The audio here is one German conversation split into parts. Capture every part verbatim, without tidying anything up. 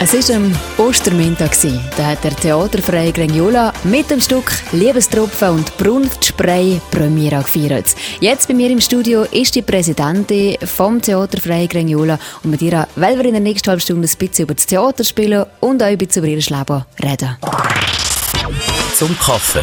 Es war am Ostermontag. Da hat der Theaterverein Grengiola mit dem Stück «Liebestropfen und Brunftspray» Premiere gefeiert. Jetzt bei mir im Studio ist die Präsidentin vom Theaterverein Grengiola und mit ihr wollen wir in der nächsten halben Stunde ein bisschen über das Theater spielen und auch ein bisschen über ihr Leben reden. Zum Kaffee.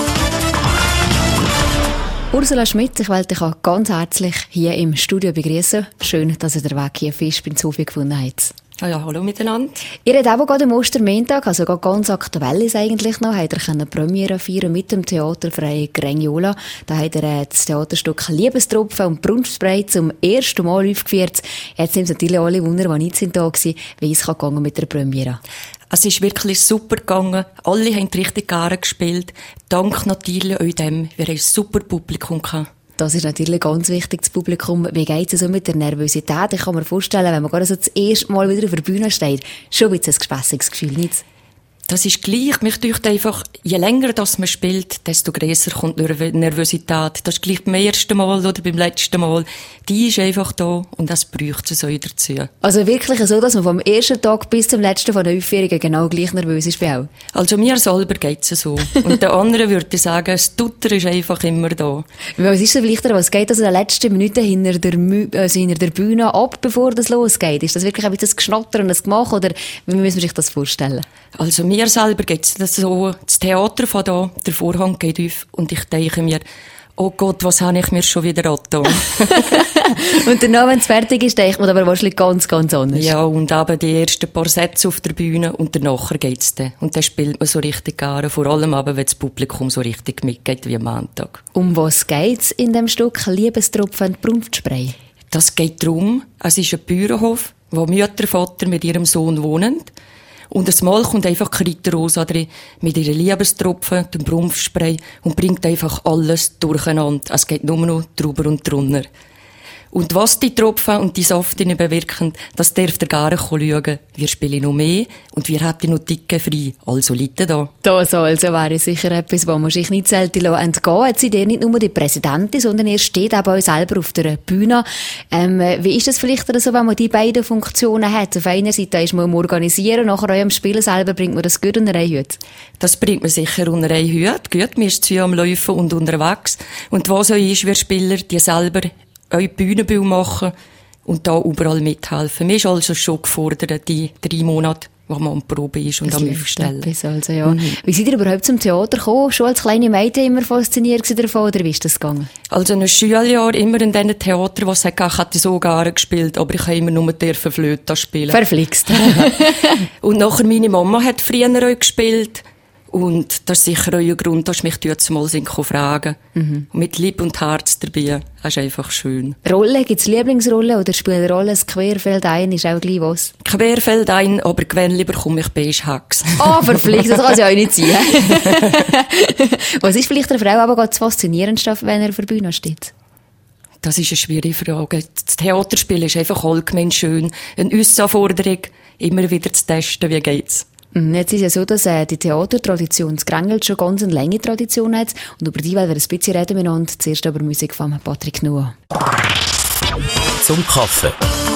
Ursula Schmidt, ich wollte dich auch ganz herzlich hier im Studio begrüßen. Schön, dass ihr den Weg hier Fisch beim Sophie gefunden habt. Ja, ja, hallo miteinander. Ihr habt auch gerade am Ostermontag, also ganz aktuell ist eigentlich noch, habt ihr eine Premiere feiern mit dem Theaterverein Grengiola. Da habt ihr das Theaterstück «Liebestropfen und Brunftspray» zum ersten Mal aufgeführt. Jetzt sind natürlich alle Wunder, die nicht sind da waren, wie es gegangen mit der Premiere. Es ist wirklich super gegangen. Alle haben richtig gerne gespielt. Dank natürlich auch dem. Wir haben ein super Publikum gehabt. Das ist natürlich ganz wichtig, das Publikum. Wie geht es so mit der Nervosität? Ich kann mir vorstellen, wenn man gerade so das erste Mal wieder auf der Bühne steht, schon ein bisschen ein gespässiges Gefühl, nicht? Das ist gleich. Mich dünkt einfach, je länger das man spielt, desto grösser kommt die Nervosität. Das ist gleich beim ersten Mal oder beim letzten Mal. Die ist einfach da und das braucht es auch dazu. Also wirklich so, dass man vom ersten Tag bis zum letzten von der Aufführungen genau gleich nervös ist wie auch? Also mir selber geht es so. Und der andere würde sagen, das Tutter ist einfach immer da. Was ist denn vielleicht, was geht also in den letzten Minuten hinter der, Mü- also hinter der Bühne ab, bevor das losgeht? Ist das wirklich ein bisschen das Geschnatter und das Gemacht oder wie muss man sich das vorstellen? Also mir selber geht es so, das Theater von da, der Vorhang geht auf und ich denke mir, oh Gott, was habe ich mir schon wieder angetan? Und danach, wenn es fertig ist, denkt man aber wahrscheinlich ganz, ganz anders. Ja, und eben die ersten paar Sätze auf der Bühne und danach geht's dann. Und dann spielt man so richtig gerne, vor allem aber, wenn das Publikum so richtig mitgeht wie am Montag. Um was geht's in dem Stück «Liebestropfen und Brunftspray»? Das geht darum, es ist ein Bauernhof, wo Mutter, Vater mit ihrem Sohn wohnen. Und ein Mal kommt einfach Rita Rosa drin, mit ihren Liebestropfen, dem Brunftspray, und bringt einfach alles durcheinander. Es geht nur noch drüber und drunter. Und was die Tropfen und die Saften bewirken, das darf ihr gerne schauen. Wir spielen noch mehr und wir hätten noch Ticket frei. Also Leute da. Das also wäre sicher etwas, wo man sich nicht selten entgehen lässt. Jetzt seid ihr nicht nur die Präsidentin, sondern ihr steht auch bei euch selber auf der Bühne. Ähm, wie ist das vielleicht so, wenn man die beiden Funktionen hat? Auf einer Seite ist man am Organisieren, nachher eurem Spielen selber bringt man das gut unter einen Hut? Das bringt man sicher unter einen Hut. Gut, man ist zu am Laufen und unterwegs. Und was so ist, wir Spieler, die selber euer Bühnenbild machen und da überall mithelfen. Mir ist also schon gefordert, die drei Monate, wo man am Probe ist und das am Aufstellen. Also, ja. Mhm. Wie seid ihr überhaupt zum Theater gekommen? Schon als kleine Mädchen immer fasziniert davon, oder wie ist das gegangen? Also ein Schuljahr immer in diesen Theater, was ich hatte so gerne gespielt, aber ich habe immer nur dürfen Flöte spielen. Verflixt. Und nachher meine Mama hat früher auch gespielt. Und das ist sicher auch ein Grund, dass mich jetzt mal fragen. Mhm. Mit Lieb und Herz dabei. Das ist einfach schön. Rolle, gibt's Lieblingsrollen oder spielt Rolle das Querfeld ein? Ist auch gleich was? Querfeld ein, aber gewöhnlich bekomme ich beige Hex. Ah, oh, verflixt, das kann es ja auch nicht sein. Was ist vielleicht der Frau aber ganz faszinierend, wenn er auf der Bühne steht? Das ist eine schwierige Frage. Das Theaterspiel ist einfach allgemein schön. Eine Herausforderung, immer wieder zu testen, wie geht's. Jetzt ist ja so, dass äh, die Theatertradition das Grengel schon ganz eine lange Tradition hat. Und über die wollen wir ein bisschen reden miteinander. Zuerst aber Musik von Patrick Noah. Zum Kaffee.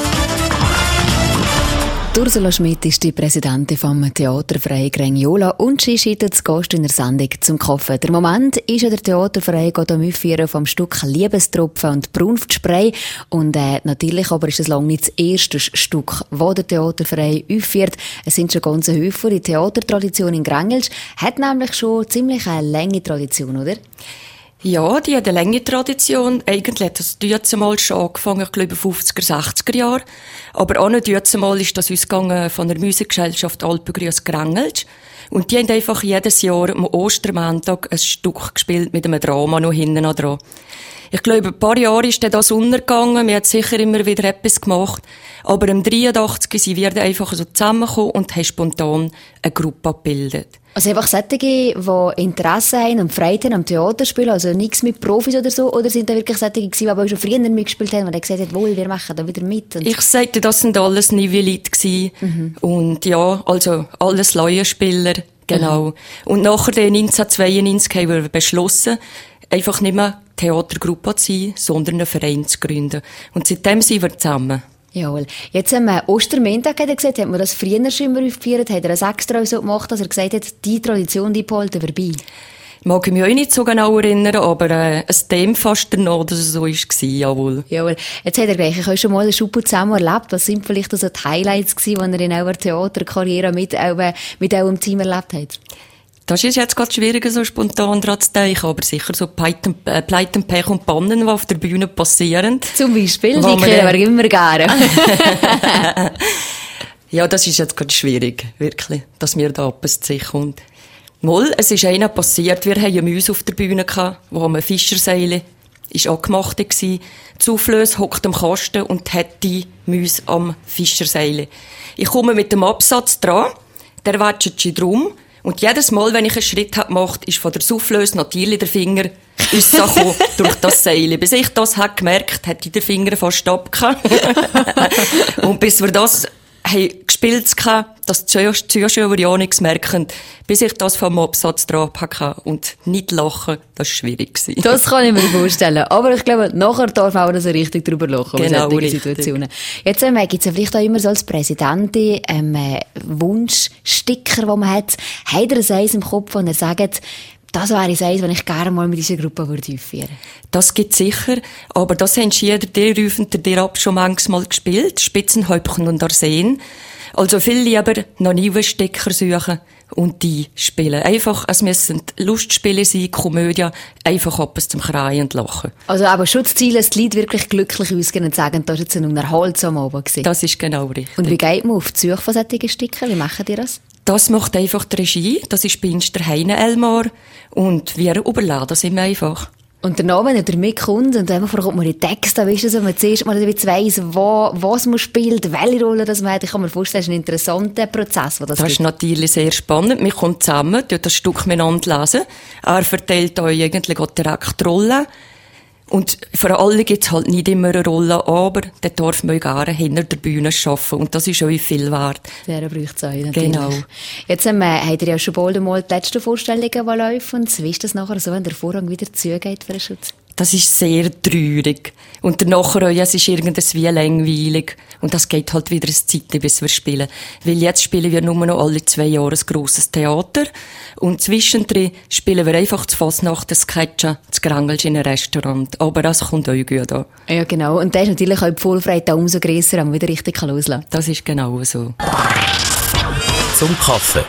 Ursula Schmidt ist die Präsidentin vom Theaterverein Grengiola und sie ist heute zu Gast in der Sendung zum Kaffee. Der Moment ist ja der Theaterverein gerade am Aufführen vom Stück «Liebestropfen und Brunftspray». Und äh, natürlich aber ist es lange nicht das erste Stück, das der Theaterverein aufführt. Es sind schon ganz Häufen. Die Theatertradition in Grengelsch hat nämlich schon ziemlich eine lange Tradition, oder? Ja, die hat eine lange Tradition. Eigentlich hat das jetzt einmal schon angefangen, ich glaube, fünfziger, sechziger Jahre. Aber auch nicht jetzt einmal ist das ausgegangen von der Musikgesellschaft Alpengrüß Grengelsch. Und die haben einfach jedes Jahr am Ostermontag ein Stück gespielt mit einem Drama noch hinten dran. Ich glaube, ein paar Jahre ist das untergegangen. Wir haben sicher immer wieder etwas gemacht. Aber im dreiundachtzig sind wir einfach so zusammengekommen und haben spontan eine Gruppe gebildet. Also einfach solche, die Interesse haben und Freude haben am Theaterspielen, also nichts mit Profis oder so, oder sind da wirklich solche gewesen, die aber schon früher mitgespielt haben, die gesagt haben, wohl, wir machen da wieder mit? Und ich sagte, das sind alles Niveauleute gewesen. Mhm. Und ja, also alles Laienspieler, genau. Mhm. Und nachher, neunzehnhundertzweiundneunzig, haben wir beschlossen, einfach nicht mehr Theatergruppe zu sein, sondern einen Verein zu gründen. Und seitdem sind wir zusammen. Jawohl. Jetzt am äh, Ostermontag hat er gesagt, hat man das früher schon immer aufgefeiert, hat er das extra so gemacht, dass er gesagt hat, die Tradition, die behalten wir bei. Mag ich mich auch nicht so genau erinnern, aber äh, es dem fast danach, dass es so war, jawohl. Jawohl. Jetzt hat er gleich, ich schon mal einen Schuppu zusammen erlebt. Was sind vielleicht also die Highlights gewesen, die er in eurer Theaterkarriere mit, äh, mit eurem Team erlebt hat? Das ist jetzt gerade schwieriger, so spontan dran zu denken, aber sicher so Pleiten, äh, Pleiten, Pech und Pannen, die auf der Bühne passieren. Zum Beispiel, die hören wir immer gerne. Ja, das ist jetzt gerade schwierig, wirklich, dass mir da etwas zu sich kommt. Mal, es ist einer passiert, wir hatten Mäuse auf der Bühne gehabt, wo am Fischerseile ist angemacht war. Die Soufflöse hockt am Kasten und hat die Mäuse am Fischerseile. Ich komme mit dem Absatz dran, der wätscht sich drum. Und jedes Mal, wenn ich einen Schritt gemacht habe, ist von der Soufflöse natürlich der Finger rausgekommen durch das Seil. Bis ich das habe gemerkt, hätte ich den Finger fast abgehauen. Und bis wir das haben gespielt haben, dass die Zuschauer ja nichts merken, bis ich das vom Absatz dran hatte und nicht lachen, das war schwierig. Das kann ich mir vorstellen. Aber ich glaube, nachher darf auch so richtig drüber lachen. Genau, solche Situationen. Jetzt ähm, gibt es ja vielleicht auch immer so als Präsidentin ähm, äh, Wunschsticker, den man hat. Hat er eins im Kopf, wo er sagt, das wäre eins, wenn ich gerne mal mit dieser Gruppe würde aufführen. Das gibt sicher, aber das haben jeder der Rüfender der ab schon manchmal gespielt, Spitzenhäubchen und Arsen. Also viel lieber noch neue Stecker suchen und die spielen. Einfach, es müssen Lustspiele sein, Komödie, einfach etwas zum Kreien und Lachen. Also aber schon das Ziel, dass die Leute wirklich glücklich ausgehen und sagen, das war jetzt ein erholsamer Abend gewesen. Das ist genau richtig. Und wie geht man auf die Suche von solchen Stickern? Wie machen die das? Das macht einfach die Regie, das ist bei uns der Heine Elmar und wir überladen das ihm einfach. Und danach, wenn er damit kommt und einfach kommt man die Texte, weißt du, so, man zuerst mal weiss, wo, was man spielt, welche Rolle das man hat. Ich kann mir vorstellen, das ist ein interessanter Prozess, der das Das gibt. ist natürlich sehr spannend. Wir kommen zusammen, dort das Stück miteinander lesen. Er verteilt euch eigentlich auch direkt die Rollen. Und für alle gibt's halt nicht immer eine Rolle, aber da darf man gerne hinter der Bühne arbeiten. Und das ist euch viel wert. Der braucht es euch natürlich. Genau. Jetzt ähm, habt ihr ja schon bald einmal die letzten Vorstellungen, die laufen. Und wie ist das nachher so, wenn der Vorhang wieder zugeht für den Schutz? Das ist sehr traurig. Und danach, ja, es ist irgendwas wie langweilig. Und das geht halt wieder eine Zeit, bis wir spielen. Weil jetzt spielen wir nur noch alle zwei Jahre ein grosses Theater. Und zwischendrin spielen wir einfach zu Fasnacht, das Sketchen, zu Grangelsch in einem Restaurant. Aber das kommt euch gut an. Ja, genau. Und das ist natürlich auch die Vollfreiheit umso grösser, wenn man wieder richtig loslassen kann. Das ist genau so. Zum Kaffee.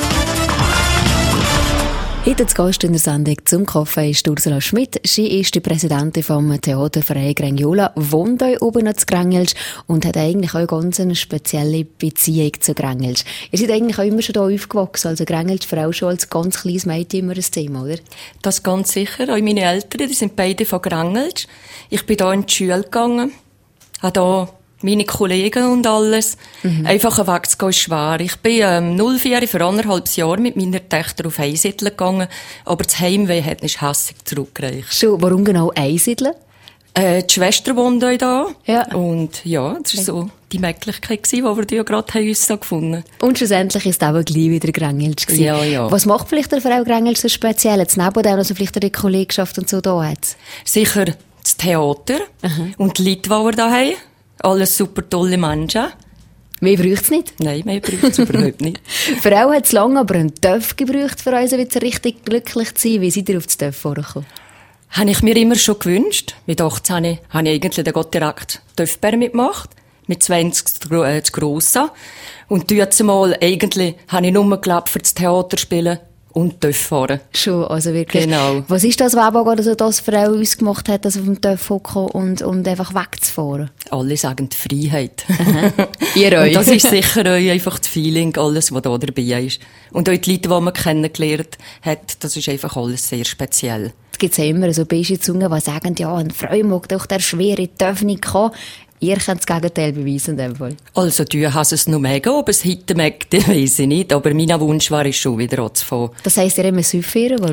Heute zu Gast in der Sendung «Zum Kaffee» ist Ursula Schmidt. Sie ist die Präsidentin vom Theaterverein Grengiola, wohnt hier oben noch zu Grangelsch und hat eigentlich auch ganz eine spezielle Beziehung zu Grangelsch. Ihr seid eigentlich auch immer schon hier aufgewachsen, also Grangelsch für auch schon als ganz kleines Mädchen immer ein Thema, oder? Das ganz sicher. Auch meine Eltern, die sind beide von Grangelsch. Ich bin hier in die Schule gegangen, habe hier meine Kollegen und alles. Mhm. Einfach wegzugehen ist schwer. Ich bin ähm, null vier für anderthalb Jahre mit meiner Tochter auf Einsiedeln gegangen, aber das Heimweh hat nicht hässig zurückgereicht. Schon, warum genau Einsiedeln? Äh, die Schwester wohnt euch da. Ja. Und ja, das war so die Möglichkeit gewesen, die wir ja gerade uns so gefunden haben. Und schlussendlich ist es aber gleich wieder Grangelsch gewesen. Ja, ja. Was macht vielleicht der Frau Grangelsch so speziell? Jetzt neben dem, dass er vielleicht eine Kollegschaft und so da hat? Sicher das Theater. Mhm. Und die Leute, die wir da haben. Alles super tolle Menschen. Mehr braucht es nicht? Nein, mehr braucht es überhaupt nicht. Frau hat es lange aber einen Töff gebraucht, für uns wieder richtig glücklich zu sein. Wie seid ihr auf das Töff vorgekommen? Habe ich mir immer schon gewünscht. Mit achtzehn habe ich eigentlich den Gott direkt Töffbär mitgemacht. Mit zwanzig das Grosse. Und jetzt mal, eigentlich, habe ich nur geglaubt, für das Theater spielen und Töff fahren. Schon, also wirklich. Genau. Was ist das, was aber also das Frau uns gemacht hat, also auf dem Töff hocken und, und einfach wegzufahren? Alle sagen die Freiheit. Ihr euch. Und das ist sicher euch einfach das Feeling, alles, was da dabei ist. Und auch die Leute, die man kennengelernt hat, das ist einfach alles sehr speziell. Es gibt ja immer so böse Zungen, die sagen, ja, eine Frau mag doch der schwere Töff nicht kommen. Ihr könnt das Gegenteil beweisen in dem Fall. Also, du hast es noch mega, ob es heute mag, weiss ich nicht. Aber mein Wunsch war es schon wieder anzufangen. Das heisst, ihr immer süffieren, warum?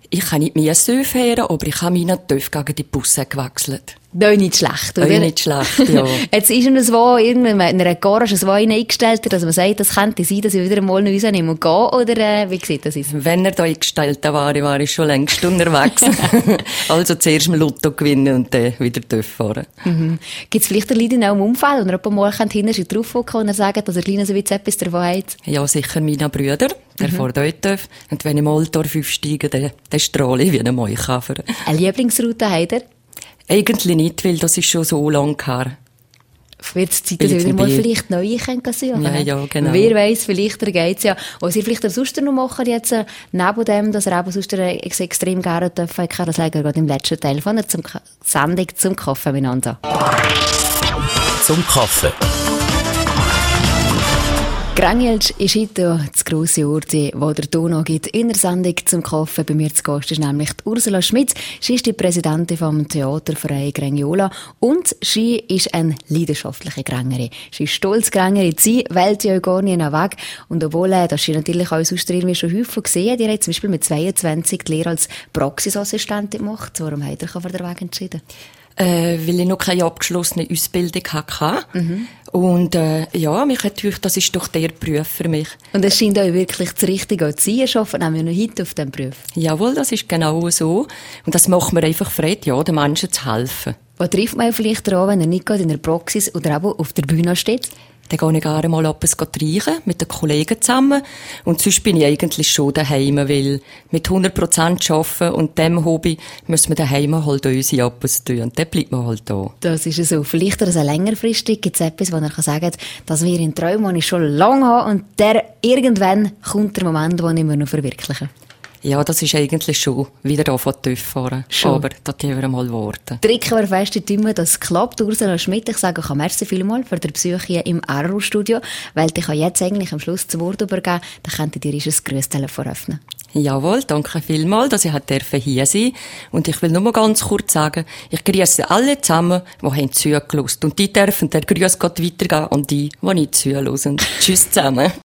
Ich kann nicht mehr Söf hören, aber ich habe meinen Töff gegen die Busse gewechselt. Das ist nicht schlecht, oder? Das ist nicht schlecht, ja. Jetzt ist ihm so irgendwann in einer Garage so eingestellt, dass man sagt, das könnte sein, dass ich wieder einmal nach Hause nehme und gehe, oder äh, wie sieht das aus? Wenn er da eingestellt war, war ich schon längst unterwegs. Also zuerst mal Lotto gewinnen und dann wieder Töff fahren. Mhm. Gibt es vielleicht Leute in eurem Umfeld, die jemand mal hinten drauf gucken und er sagt, dass er kleiner so wie etwas davon hat? Ja, sicher meine Brüder. Der mhm. fährt auch Töff. Und wenn ich mal dort aufsteige, dann, dann strahle ich wie ein Maikäfer. Eine Lieblingsroute habt ihr? Eigentlich nicht, weil das ist schon so lang her. Wird es Zeit, dass ihr wieder mal vielleicht neue suchen? Ja, ja, genau. Wer weiss, vielleicht geht es ja. Was ihr vielleicht sonst noch machen jetzt, neben dem, dass ihr eben sonst extrem gerne dürfen, das legen wir gerade im letzten Teil von der Sendung zum Kaffee miteinander. Zum Kaffee. Grengelsch ist heute das grosse Ort, wo der Ton gibt in der Sendung zum Kaffee. Bei mir zu Gast ist nämlich Ursula Schmitz. Sie ist die Präsidentin vom Theaterverein Gränjola und sie ist eine leidenschaftliche Grängerin. Sie ist stolz, Grängerin zu sein, wählt ja gar nicht weg. Und obwohl, dass sie natürlich auch sonst irgendwie schon häufig gesehen, die hat zum Beispiel mit zweiundzwanzig die Lehre als Praxisassistentin gemacht. Warum hat er sich für den Weg entschieden? Äh, weil ich noch keine abgeschlossene Ausbildung hatte. Mhm. Und äh, ja, mich hat gedacht, das ist doch der Beruf für mich. Und es scheint euch wirklich das Richtige zu sein. Ich arbeite nämlich noch heute auf diesem Beruf. Jawohl, das ist genau so. Und das macht mir einfach Freude, ja, den Menschen zu helfen. Was trifft man vielleicht daran, wenn er nicht gerade in der Praxis oder auch auf der Bühne steht? Dann gehe ich gerne mal etwas trinken, mit den Kollegen zusammen. Und sonst bin ich eigentlich schon daheim, weil mit hundert Prozent arbeiten und dem Hobby müssen wir daheim halt unsere etwas tun. Und dann bleibt man halt da. Das ist so. Vielleicht also längerfristig gibt es etwas, wo er sagen kann, dass wir in Träumen, die ich schon lange habe, und der irgendwann kommt der Moment, wo ich mir noch verwirklichen. Ja, das ist eigentlich schon wieder da von TÜV fahren. Schon. Aber da können wir mal warten. Drücken wir fest in die Daumen, dass es klappt. Ursula Schmidt, ich sage auch merci vielmals für den Besuch hier im Aarau-Studio, weil ich jetzt eigentlich am Schluss das Wort übergeben, dann könntet ihr ein Grüßtelefon öffnen. Jawohl, danke vielmals, dass ich hier sein durfte. Und ich will nur mal ganz kurz sagen, ich grüße alle zusammen, die haben zugelassen. Und die dürfen der Grüß Gott weitergehen an die, die nicht zuhören. Tschüss zusammen.